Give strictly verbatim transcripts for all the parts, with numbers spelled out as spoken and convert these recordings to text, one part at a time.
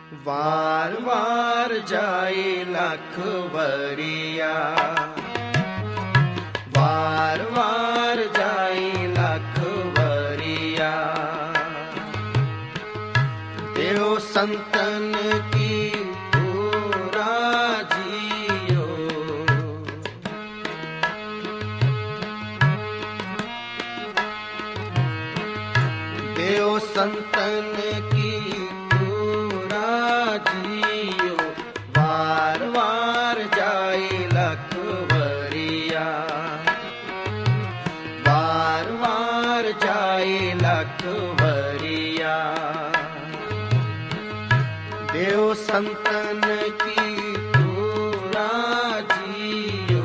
वार वार जाए लख वरिया, वार वार जाए लख वरिया। देव संतन की पूरा जियो, देव संतन की जियो। वार वार जाए लख वरिया, वार वार जाए लख वरिया। देव संतन की पूरा जियो।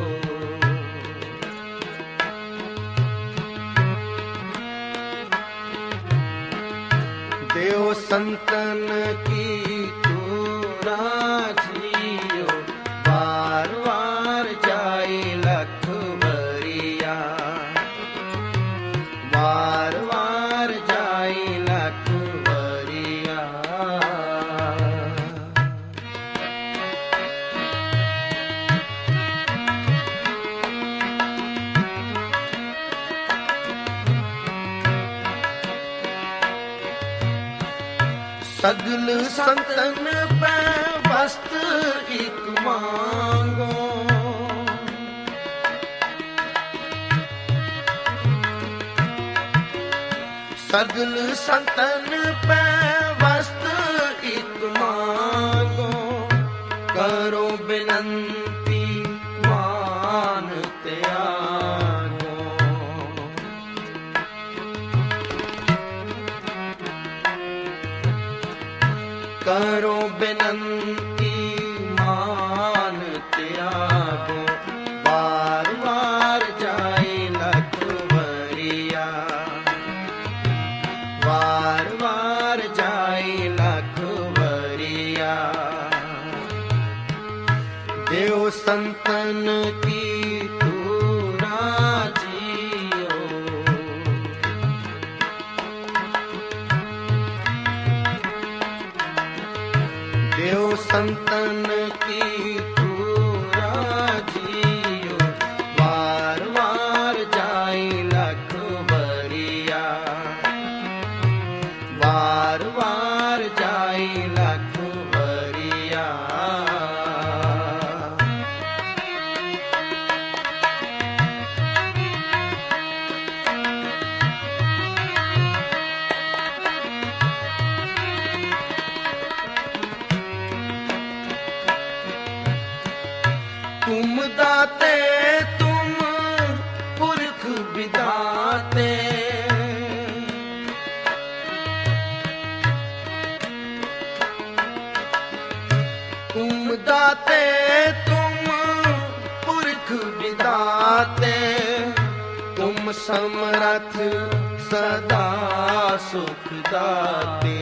देव संतन की जियो। वार वार जाए लख वरिया, वार वार जाए लख वरिया। सगल संतन पे वस्त्र एक मांगो, सगल संतन पे वस्त्र एक मांगो। करो बिनंती मान त्यागो, करो बिनंती मान त्यागो। वार वार जाए लख वरिया, वार वार जाए लख वरिया। देव संतन की पूरा जियो। देव संतन की पूरा जियो। वार वार जाए लख वरिया, वार वार जाए लख वरिया। तुम दाते तुम पुरख विधाते, तुम दाते तुम पुरख विधाते। तुम समर्थ सदा सुख दाते,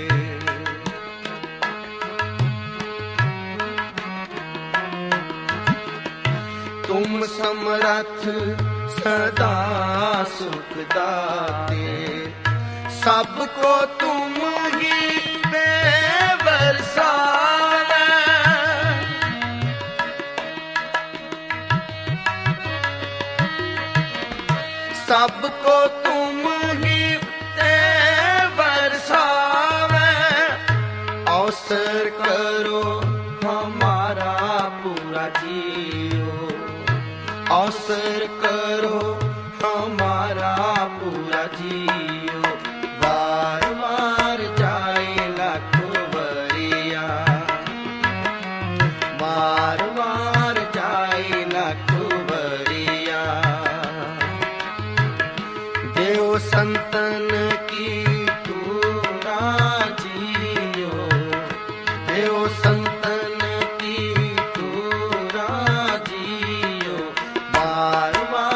तुम समर्थ सदा सुख दाते। सबको तुम ही दे बरसावे, सबको तुम ही दे बरसावे। अवसर करो हमारा पूरा जियो, अवसर करो हमारा पूरा जियो। वार वार जाए लख वरिया, वार वार जाए लख वरिया। देव संतन की पूरा जियो, देव संतन की पूरा जियो। वार वार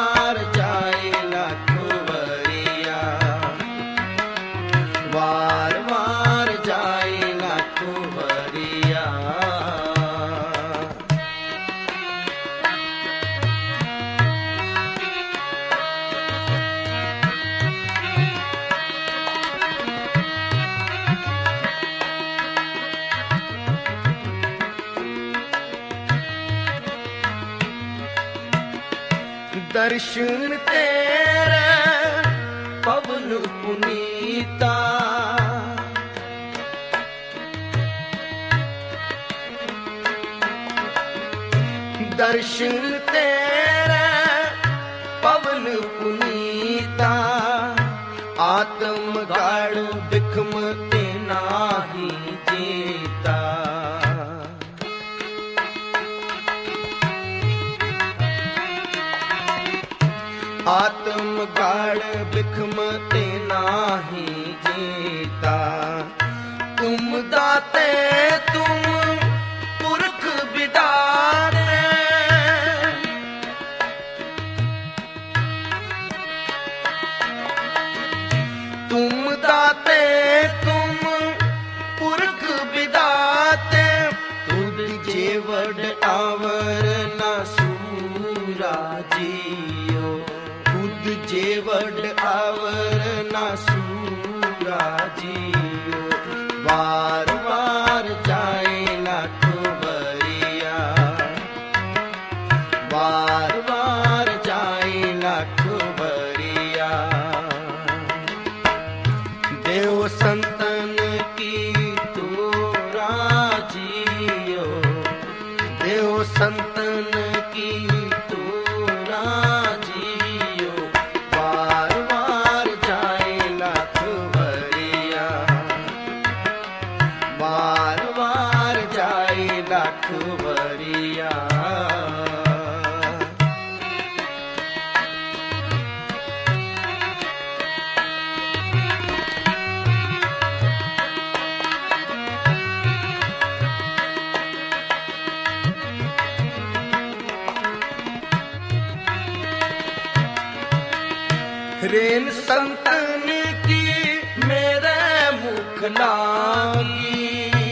दर्शन तेरे पवन पुनीता, दर्शन तेरे पवन पुनीता, आत्म गाढ़ बिखम ते नाही जीता। आत्म गाढ़ बिखम ते नाही जीता, तुम दाते तुम पुरख विदाते, तुम दाते तुम पुरख विदाते, तुद जेवड आवर न सूरा जियो, तुद जेवड आवर न सूरा जियो। वार वार जाए लाख बरिया, वार वार जाए लाख बरिया। देव संतन की तोरा जियो, देव संतन की तोरा जियो। वार वार जाए लाख बरिया, वार वार जाए लाख बरिया। रेन संतन की मेरे मुख लागी,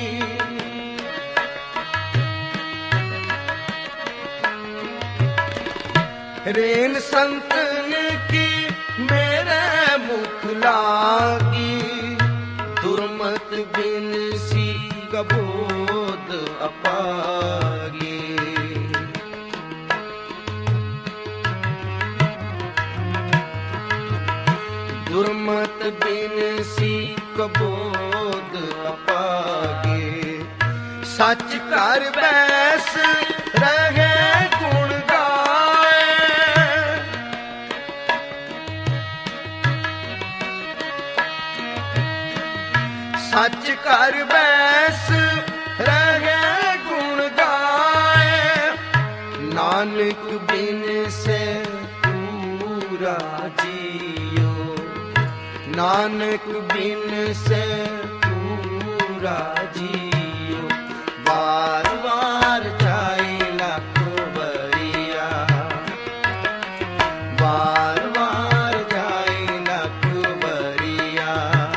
रेन संतन की मेरे मुख लागी, दुर्मत बिन सी कबोध अपागी। दुर्मत बिन सी कबोध अपागे, सच कर बैस रहे गुण गाए, सच कर बैस रहे गुण गाए। नानक बिन से पूरा जियो, नानक बिन से पूरा जियो। वार वार जाए लाख बरिया, वार वार जाए लाख बरिया।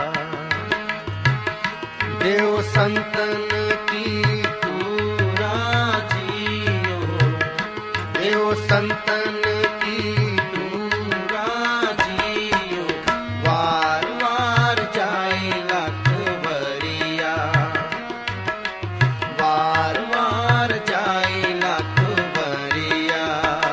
देव संतन की तोरा जियो, देव संतन की तोरा जियो। वार वार जाए लाख बरिया, वार वार जाए लाख बरिया।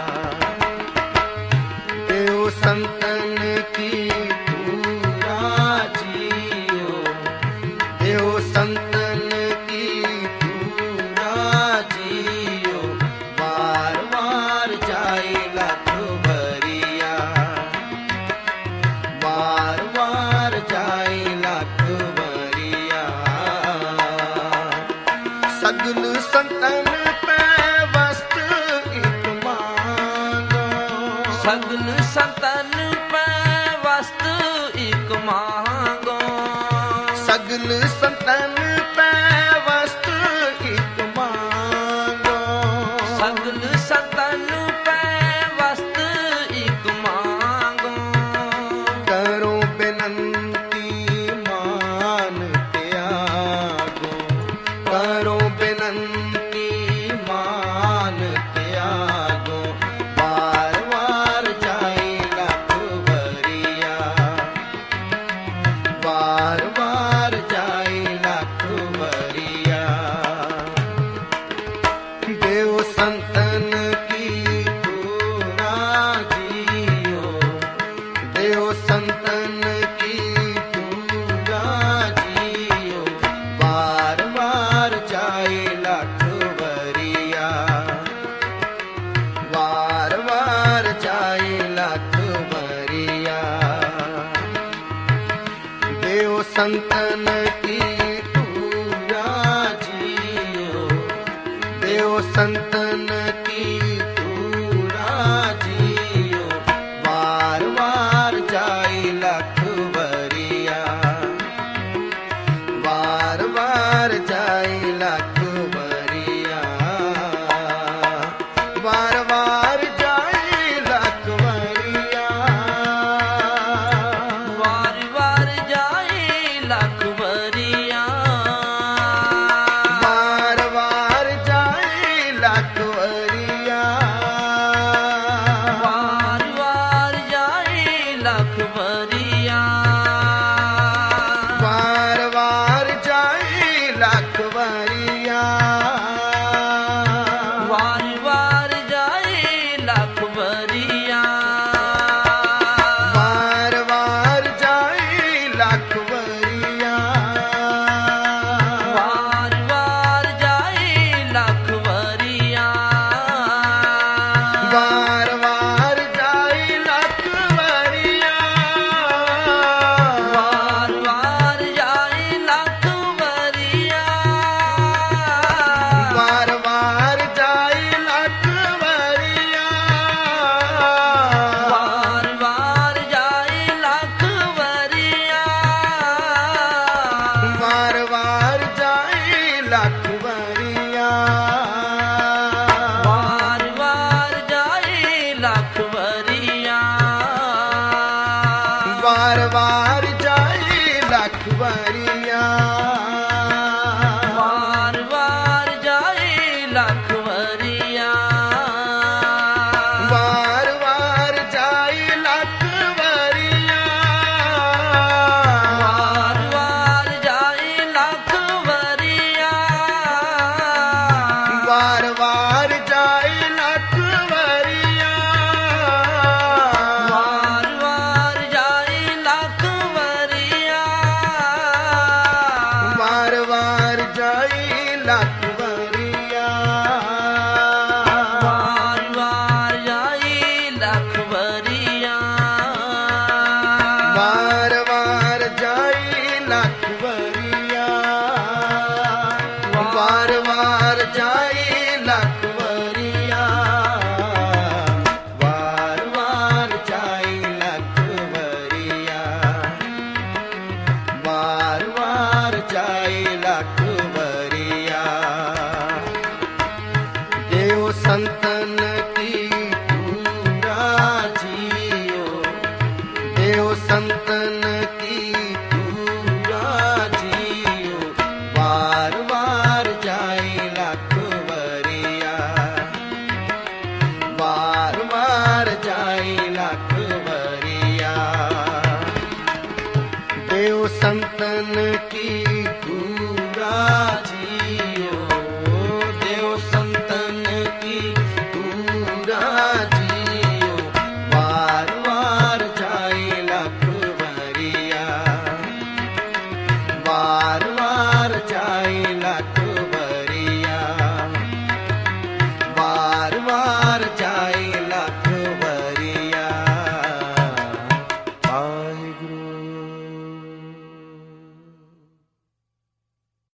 देव संतन की तोरा जियो, देव संतन की तोरा जियो। वार वार जाए लाख बरिया, वार वार जाए लाख बरिया। सगल संतन पे वस्त एक मांगो, सगल संतन पे वस्त एक मांगो, सगल संतन पे वस्त एक मांगो। सगल संतन पे वस्त एक मांगो। करो बेनंती मान त्यागो, करो बेनंती मान त्यागो। वार वार जाए लाख बरिया, वार वार जाए लाख बरिया। ਲੱਖ ਵਰਿਆ ਵਾਰ ਵਾਰ ਜਾਏ ਲੱਖ ਵਰਿਆ ਵਾਰ ਵਾਰ ਜਾਏ ਲੱਖ ਵਰਿਆ ਵਾਰ ਵਾਰ ਜਾਏ ਲੱਖ ਵਰਿਆ ਵਾਰ ਵਾਰ ਜਾਏ ਲੱਖ ਵਰਿਆ ਵਾਰ ਵਾਰ ਜਾਏ ਲੱਖ ਵਰਿਆ ਵਾਰ ਵਾਰ ਜਾਏ ਲੱਖ ਵਰਿਆ ਵਾਰ ਵਾਰ ਜਾਏ ਲੱਖ ਵਰਿਆ ਵਾਰ ਵਾਰ ਜਾਏ ਲੱਖ